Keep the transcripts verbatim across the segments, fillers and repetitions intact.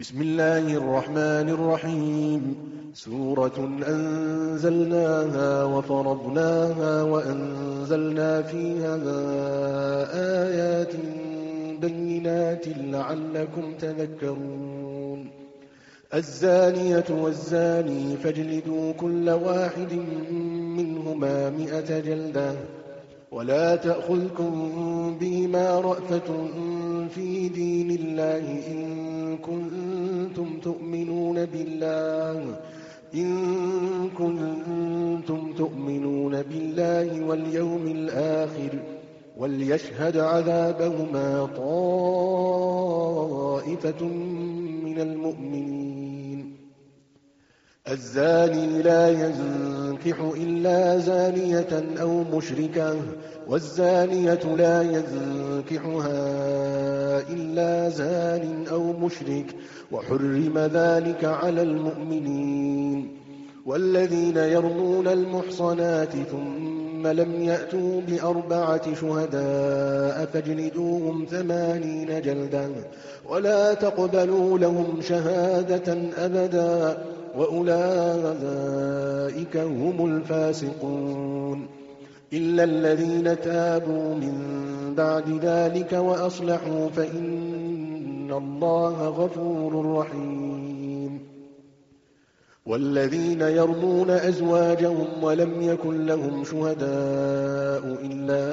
بسم الله الرحمن الرحيم. سورة أنزلناها وفرضناها وأنزلنا فيها آيات بينات لعلكم تذكرون. الزانية والزاني فاجلدوا كل واحد منهما مئة جلدة ولا تأخذكم بهما رأفة في دين الله إن كنتم تؤمنون بالله إن كنتم تؤمنون بالله واليوم الآخر وليشهد عذابهما طائفة من المؤمنين. الزاني لا ينكح إلا زانية أو مشركة والزانية لا ينكحها إلا زان أو مشرك وحرم ذلك على المؤمنين. والذين يرمون المحصنات ثم لم يأتوا بأربعة شهداء فاجلدوهم ثمانين جلدا ولا تقبلوا لهم شهادة أبدا وأولئك هم الفاسقون. إلا الذين تابوا من بعد ذلك وأصلحوا فإن الله غفور رحيم. والذين يرمون أزواجهم ولم يكن لهم شهداء إلا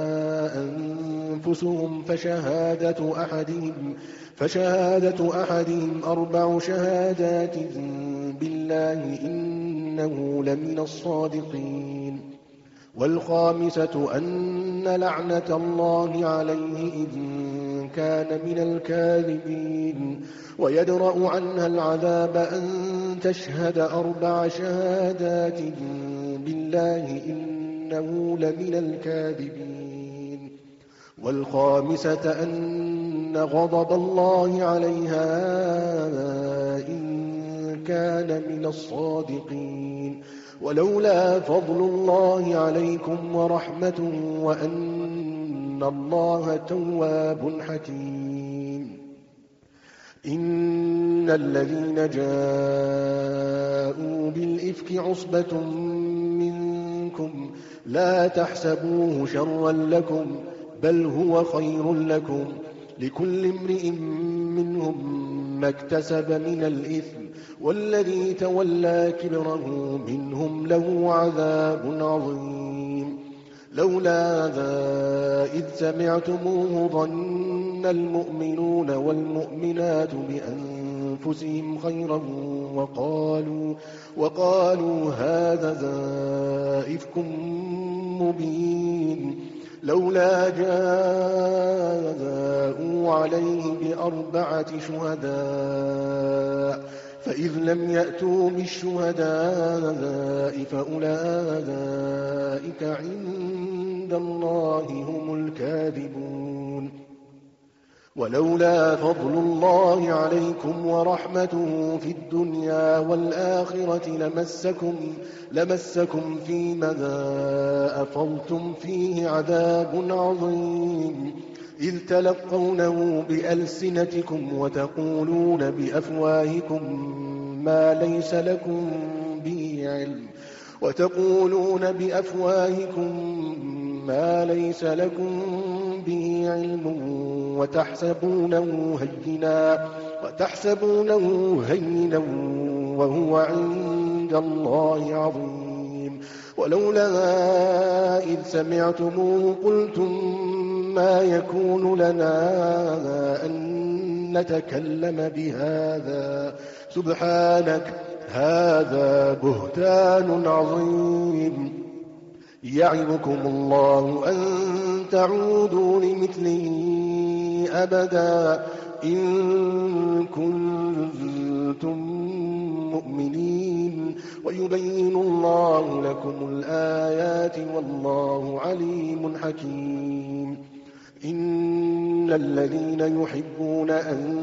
أنفسهم فشهادة أحدهم فشهادة أحدهم أربع شهادات بالله إنه لمن الصادقين. والخامسة أن لعنة الله عليه إن كان من الكاذبين ويدرأ عنها العذاب أن تشهد أربع شهادات بالله إنه لمن الكاذبين. والخامسة أن غضب الله عليها إن كان من الصادقين. ولولا فضل الله عليكم ورحمته وأن الله تواب حكيم. إن الذين جاءوا بالإفك عصبة منكم لا تحسبوه شرا لكم بل هو خير لكم لكل امرئ منهم ما اكتسب من الإثم والذي تولى كبره منهم له عذاب عظيم. لولا ذا إذ سمعتموه ظن المؤمنون والمؤمنات بأنفسهم خيرا وقالوا, وقالوا هذا إفك مبين. لولا جاءوا عليه بأربعة شهداء فإذ لم يأتوا بالشهداء فأولئك عند الله هم الكاذبون. ولولا فضل الله عليكم ورحمته في الدنيا والآخرة لمسكم, لمسكم فيما أفضتم فيه عذاب عظيم إذ تلقونه بألسنتكم وتقولون بأفواهكم ما ليس لكم به علم وتقولون بأفواهكم ما ليس لكم به علم وتحسبونه هينا وتحسبونه هينا وهو عند الله عظيم. ولولا إذ سمعتموه قلتم ما يكون لنا أن نتكلم بهذا سبحانك هذا بهتان عظيم. يعظكم الله أن تعودوا لمثله أبدا إن كنتم مؤمنين ويبين الله لكم الآيات والله عليم حكيم. إن الذين يحبون أن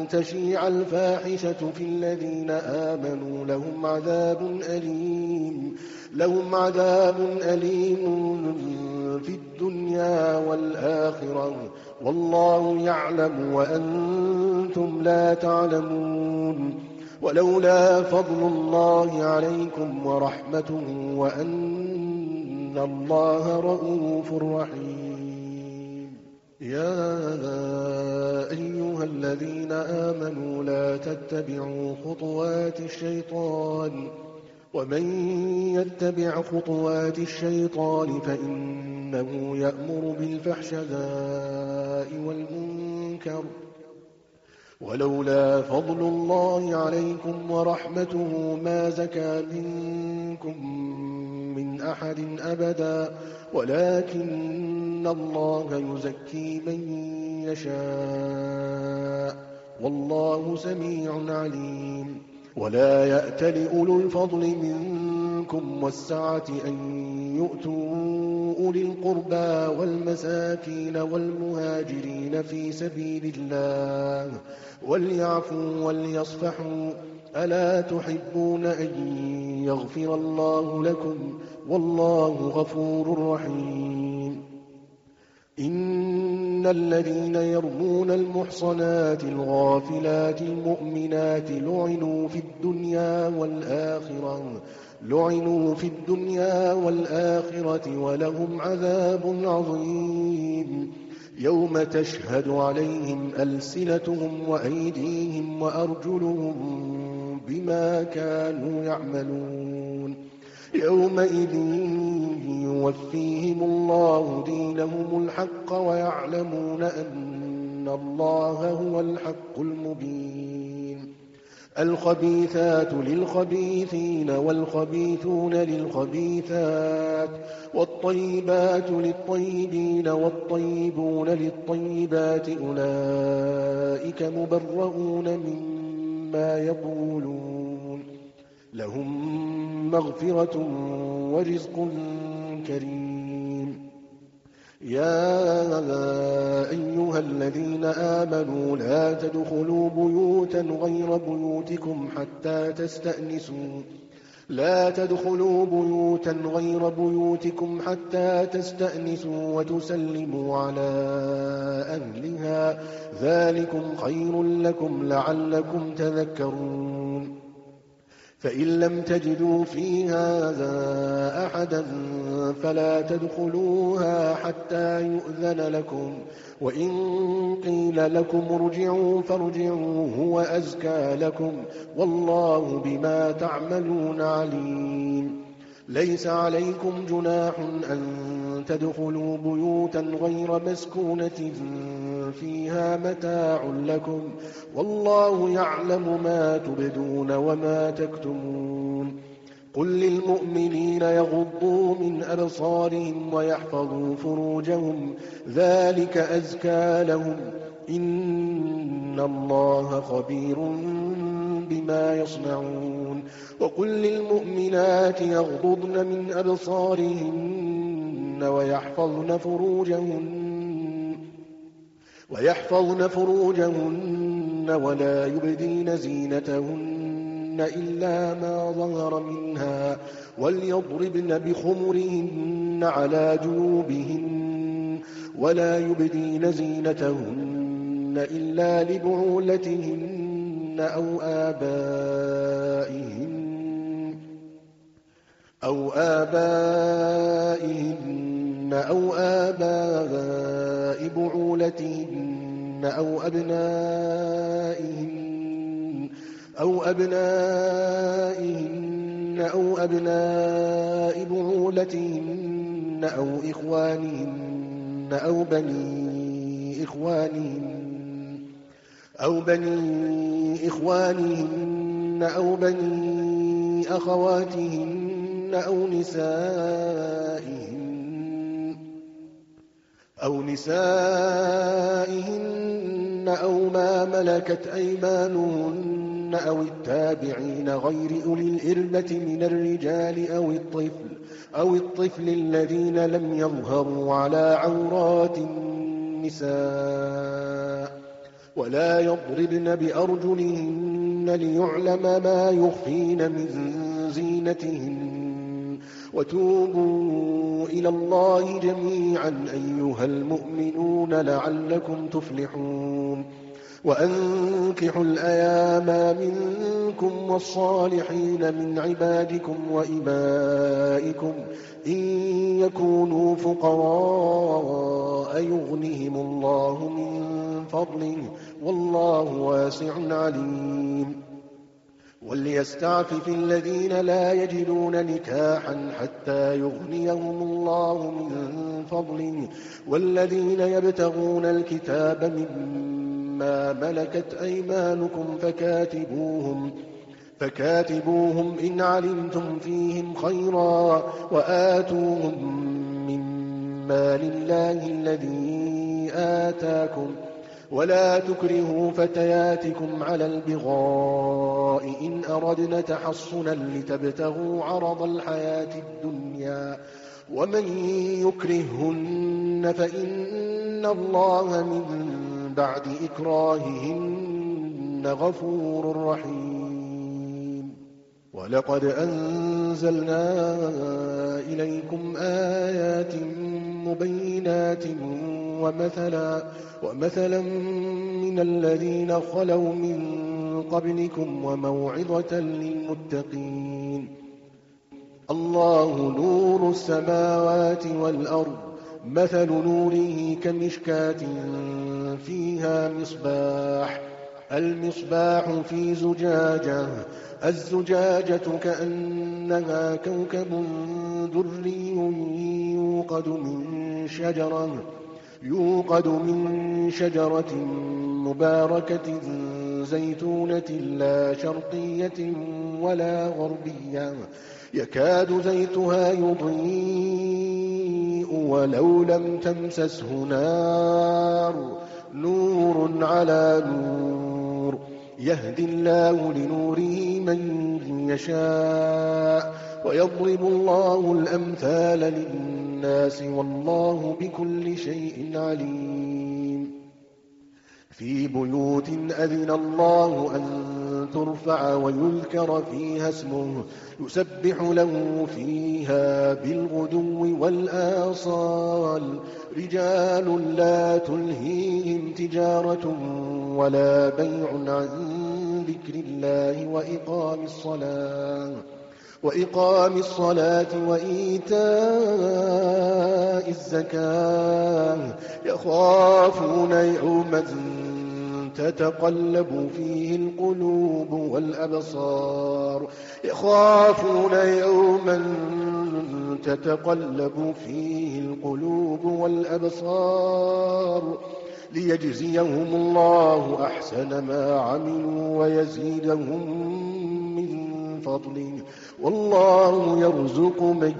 تشيع الفاحشة في الذين آمنوا لهم عذاب أليم لهم عذاب أليم في الدنيا والآخرة والله يعلم وأنتم لا تعلمون. ولولا فضل الله عليكم ورحمته وأن الله رؤوف رحيم. يا أيها الذين آمنوا لا تتبعوا خطوات الشيطان ومن يتبع خطوات الشيطان فإنه يأمر بالفحشاء والمنكر ولولا فضل الله عليكم ورحمته ما زكى منكم من أحد أبدا ولكن الله يزكي من يشاء والله سميع عليم. ولا يأتل أولو الفضل منكم والسعة أن يؤتوا أولي القربى والمساكين والمهاجرين في سبيل الله وليعفوا وليصفحوا ألا تحبون أن يغفر الله لكم والله غفور رحيم. إن الذين يرمون المحصنات الغافلات المؤمنات لعنوا في الدنيا والآخرة لعنوا في الدنيا والآخرة ولهم عذاب عظيم يوم تشهد عليهم ألسنتهم وأيديهم وأرجلهم بما كانوا يعملون يومئذ يوفيهم الله دينهم الحق ويعلمون أن الله هو الحق المبين. الخبيثات للخبيثين والخبيثون للخبيثات والطيبات للطيبين والطيبون للطيبات أولئك مبرؤون مما يقولون لهم مغفرة ورزق كريم. يا أيها الذين آمنوا لا تدخلوا بيوتا غير بيوتكم حتى تستأنسوا لا تدخلوا بيوتا غير بيوتكم حتى تستأنسوا وتسلموا على أهلها ذلكم خير لكم لعلكم تذكرون. فإن لم تجدوا فيها أحدا فلا تدخلوها حتى يؤذن لكم وإن قيل لكم ارجعوا فارجعوا هو أزكى لكم والله بما تعملون عليم. ليس عليكم جناح أن تدخلوا بيوتا غير مسكونة فيها متاع لكم والله يعلم ما تبدون وما تكتمون. قل للمؤمنين يغضوا من أبصارهم ويحفظوا فروجهم ذلك أزكى لهم إن الله خبير بما يصنعون. وقل للمؤمنات يغضضن من أبصارهن ويحفظن فروجهن ويحفظن فروجهن ولا يبدين زينتهن إلا ما ظهر منها وليضربن بخمرهن على جيوبهن ولا يبدين زينتهن إلا لبعولتهن أو آبائهن أو آبائهن أو آباء بعولتهن أو أبنائهن أو أبنائهن أو أبناء بعولتهن أو إخوانهن أو بني إخوانهن أو بني إخوانهن أو بني أخواتهن أو نسائهن أو نسائهن أو ما ملكت أيمانهن أو التابعين غير أولي الإربة من الرجال أو الطفل أو الطفل الذين لم يظهروا على عورات النساء ولا يضربن بأرجلهن ليعلم ما يخفين من زينتهن وتوبوا إلى الله جميعا أيها المؤمنون لعلكم تفلحون وأنكحوا الأيام منكم والصالحين من عبادكم وإمائكم إن يكونوا فقراء يغنهم الله من فضله والله واسع عليم وليستعفف الذين لا يجدون نكاحا حتى يغنيهم الله من فضله والذين يبتغون الكتاب مما ملكت أيمانكم فكاتبوهم فكاتبوهم إن علمتم فيهم خيرا وآتوهم مما لله الذي آتاكم ولا تكرهوا فتياتكم على البغاء إن أردنا تحصنا لتبتغوا عرض الحياة الدنيا ومن يكرههن فإن الله من بعد إكراههن غفور رحيم ولقد أنزلنا إليكم آيات مبينات ومثلا ومثلا من الذين خلوا من قبلكم وموعظة للمتقين الله نور السماوات والأرض مثل نوره كمشكاة فيها مصباح المصباح في زجاجة الزجاجة كأنها كوكب دري يوقد من شجرة يوقد من شجرة مباركة زيتونة لا شرقية ولا غربية يكاد زيتها يضيء ولو لم تمسسه نار نور على نور يهدي الله لنوره من يشاء ويضرب الله الأمثال للناس والله بكل شيء عليم في بيوت أذن الله أن ترفع ويذكر فيها اسمه يسبح له فيها بالغدو والآصال رجال لا تلهيهم تجارة ولا بيع عن ذكر الله وإقام الصلاة وإقام الصلاة وإيتاء الزكاة يخافون يوما تتقلب فيه القلوب والأبصار يخافون يوما تتقلب فيه القلوب والأبصار ليجزيهم الله أحسن ما عملوا ويزيدهم من فضله والله يرزق من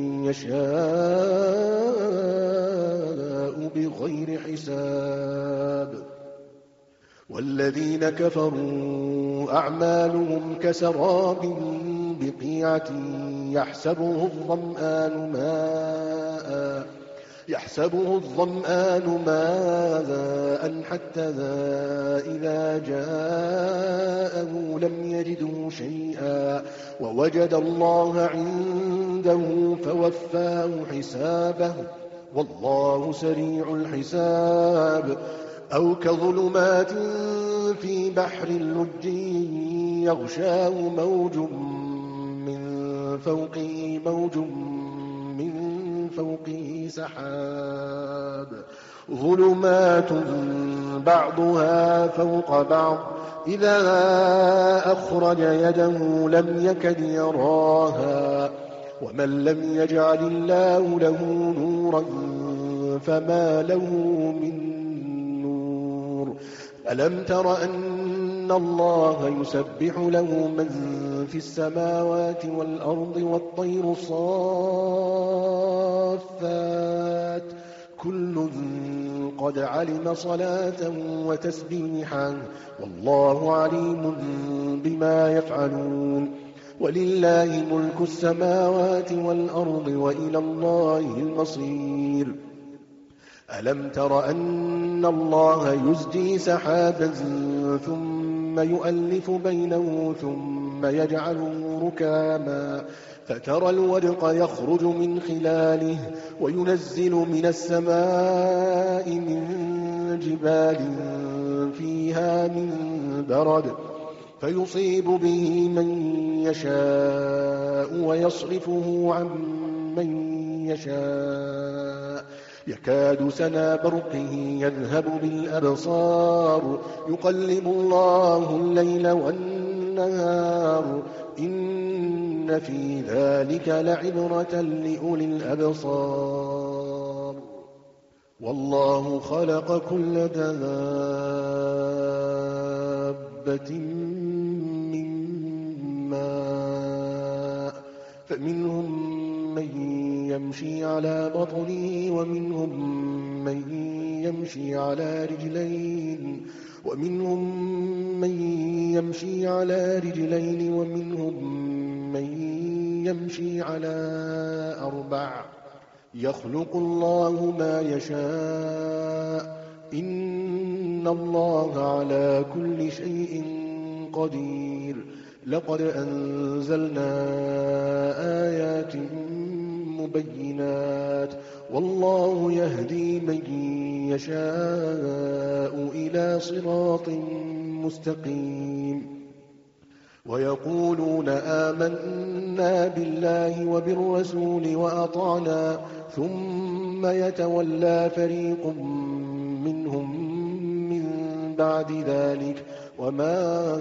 يشاء بغير حساب والذين كفروا أعمالهم كسراب بقيعة يحسبه الظمآن ماء يحسبه الظمآن ماء حتى إذا جاءه لم يجده شيئا ووجد الله عنده فوفاه حسابه والله سريع الحساب أو كظلمات في بحر لج يغشاه موج من فوقه موج من فوقه سحاب ظلمات بعضها فوق بعض إذا أخرج يده لم يكد يراها ومن لم يجعل الله له نورا فما له من نور ألم تر أن الله يسبح له من في السماوات والأرض والطير صافات كل قد علم صلاة وتسبيحا والله عليم بما يفعلون ولله ملك السماوات والأرض وإلى الله المصير ألم تر أن الله يزجي سحابا ثم يؤلف بينه ثم يجعله ركاما فترى الودق يخرج من خلاله وينزل من السماء من جبال فيها من برد فيصيب به من يشاء ويصرفه عن من يشاء يكاد سنا برقه يذهب بالأبصار يقلب الله الليل والنهار إن في ذلك لعبرة لأولي الأبصار والله خلق كل دابة من ماء فمنهم من يمشي على بطنه ومنهم من يمشي على رجلين ومنهم من يمشي على رجلين ومنهم من يمشي على أربع يخلق الله ما يشاء إن الله على كل شيء قدير لقد أنزلنا آيات مبينات والله يهدي من يشاء إلى صراط مستقيم ويقولون آمنا بالله وبالرسول وأطعنا ثم يتولى فريق منهم من بعد ذلك وما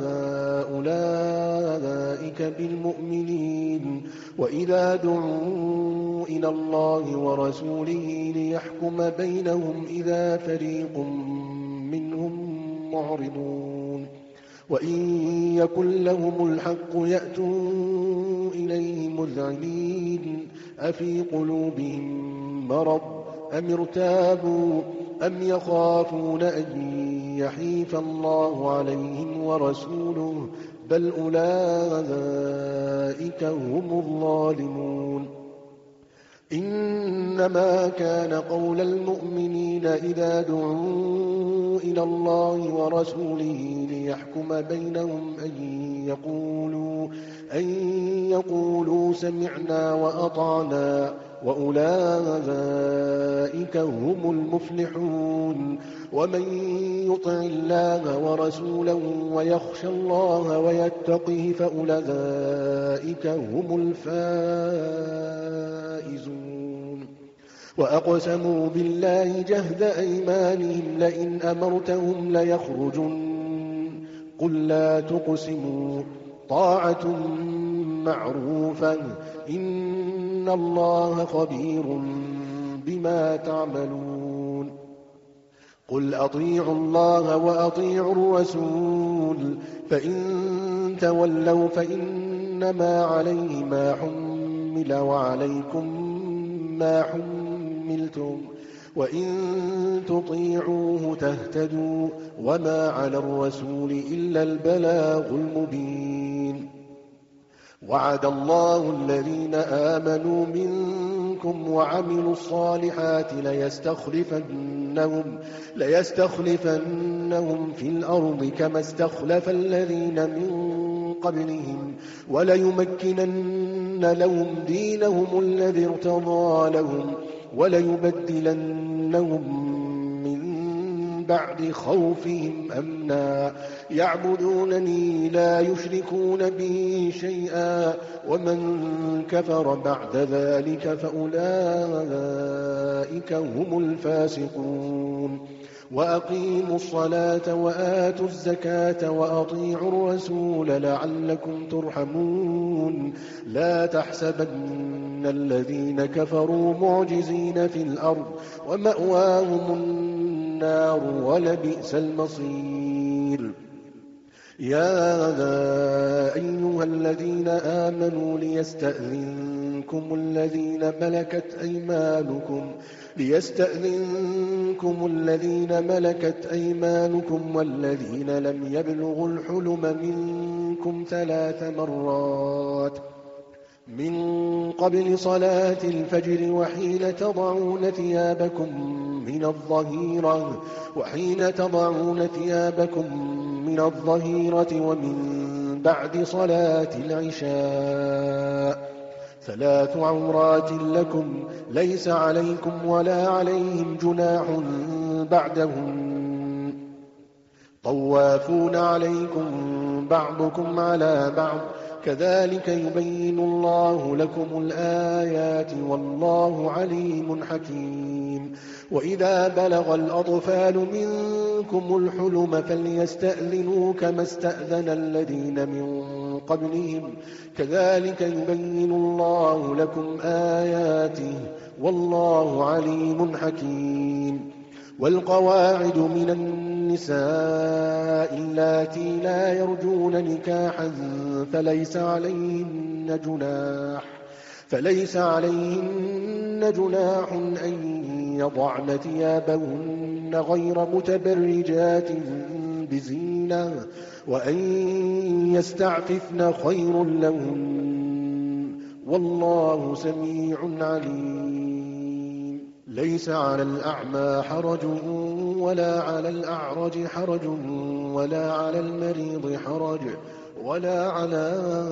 أولئك بالمؤمنين وإذا دعوا إلى الله ورسوله ليحكم بينهم إذا فريق منهم معرضون وإن يكن لهم الحق يأتوا إليه مذعنين أفي قلوبهم مرض أم ارتابوا أم يخافون أن يحيف الله عليهم ورسوله بل أولئك هم الظالمون إنما كان قول المؤمنين إذا دعوا إلى الله ورسوله ليحكم بينهم أن يقولوا, أن يقولوا سمعنا وأطعنا وأولئك هم المفلحون ومن يطع الله ورسوله ويخشى الله ويتقه فأولئك هم الفائزون وأقسموا بالله جهد أيمانهم لئن أمرتهم ليخرجن قل لا تقسموا طاعة معروفة إن الله خبير بما تعملون قل أطيعوا الله وأطيعوا الرسول فإن تولوا فإنما عليه ما حمل وعليكم ما حملتم وإن تطيعوه تهتدوا وما على الرسول إلا البلاغ المبين وعد الله الذين آمنوا منكم وعملوا الصالحات ليستخلفنهم, ليستخلفنهم في الأرض كما استخلف الذين من قبلهم وليمكنن لهم دينهم الذي ارتضى لهم وليبدلنهم من بعد خوفهم أمنا يعبدونني لا يشركون بي شيئا ومن كفر بعد ذلك فأولئك هم الفاسقون وأقيموا الصلاة وآتوا الزكاة وأطيعوا الرسول لعلكم ترحمون لا تحسبن الذين كفروا معجزين في الأرض ومأواهم النار ولبئس المصير يا أيها الذين آمنوا ليستأذنكم الذين ملكت أيمانكم ليستأذنكم الذين ملكت أيمانكم والذين لم يبلغوا الحلم منكم ثلاث مرات من قبل صلاة الفجر وحين تضعون ثيابكم من الظهيرة وحين تضعون ثيابكم من الظهيرة ومن بعد صلاة العشاء ثلاث عورات لكم ليس عليكم ولا عليهم جناح بعدهم طوافون عليكم بعضكم على بعض كذلك يبين الله لكم الآيات والله عليم حكيم. وإذا بلغ الأطفال منكم الحلم فليستأذنوا كما استأذن الذين من قبلهم كذلك يبين الله لكم آياته والله عليم حكيم. والقواعد من النساء اللاتي لا يرجون نكاحا فليس عليهن جناح فليس عليهن جناح أن يضعن ثيابهن غير متبرجات بزينة وأن يستعففن خير لهن والله سميع عليم. ليس على الأعمى حرج ولا على الأعرج حرج ولا على المريض حرج ولا على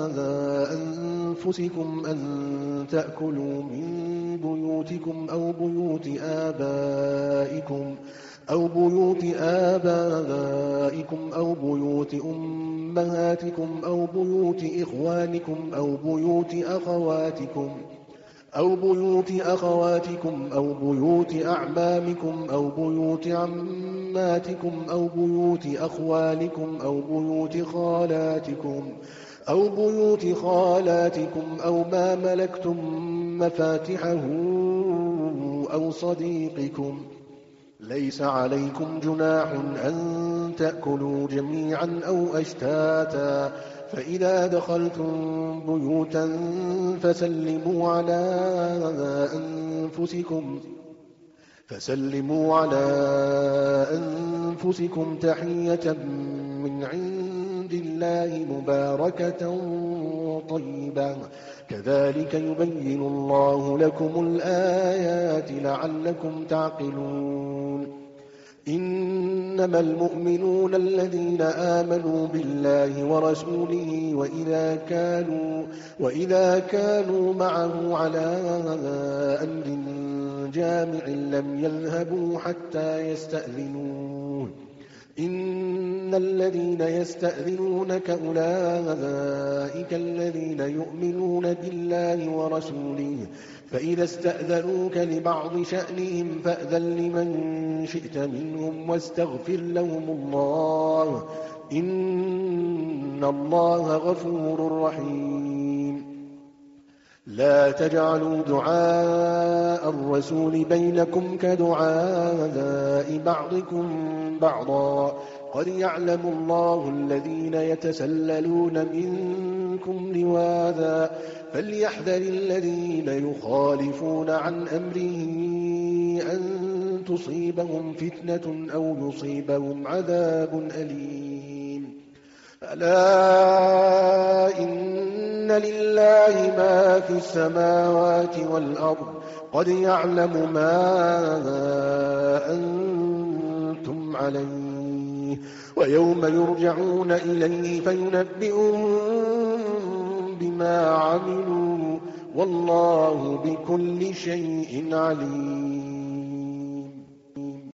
أنفسكم أن تأكلوا من بيوتكم أو بيوت آبائكم أو بيوت آبائكم أو بيوت أمهاتكم أو بيوت إخوانكم أو بيوت أخواتكم أو بيوت أخواتكم أو بيوت أعمامكم أو بيوت عماتكم أو بيوت أخوالكم أو بيوت خالاتكم أو بيوت خالاتكم أو ما ملكتم مفاتحه أو صديقكم. ليس عليكم جناح أن تأكلوا جميعا أو أشتاتا فإذا دخلتم بيوتا فسلموا على أنفسكم فسلموا على أنفسكم تحية من عند الله مباركة طيبة كذلك يبين الله لكم الآيات لعلكم تعقلون. إنما المؤمنون الذين آمنوا بالله ورسوله وإذا كانوا, وإذا كانوا معه على أمر جامع لم يذهبوا حتى يستأذنوه إن الذين يستأذنونك أولئك الذين يؤمنون بالله ورسوله فإذا استأذنوك لبعض شأنهم فأذن لمن شئت منهم واستغفر لهم الله إن الله غفور رحيم. لا تجعلوا دعاء الرسول بينكم كدعاء بعضكم بعضا قد يعلم الله الذين يتسللون منكم لواذا فليحذر الذين يخالفون عن أمره أن تصيبهم فتنة أو يصيبهم عذاب أليم. ألا إن لله ما في السماوات والأرض قد يعلم ما أنتم عليه ويوم يرجعون إليه فينبئهم بما عملوا والله بكل شيء عليم.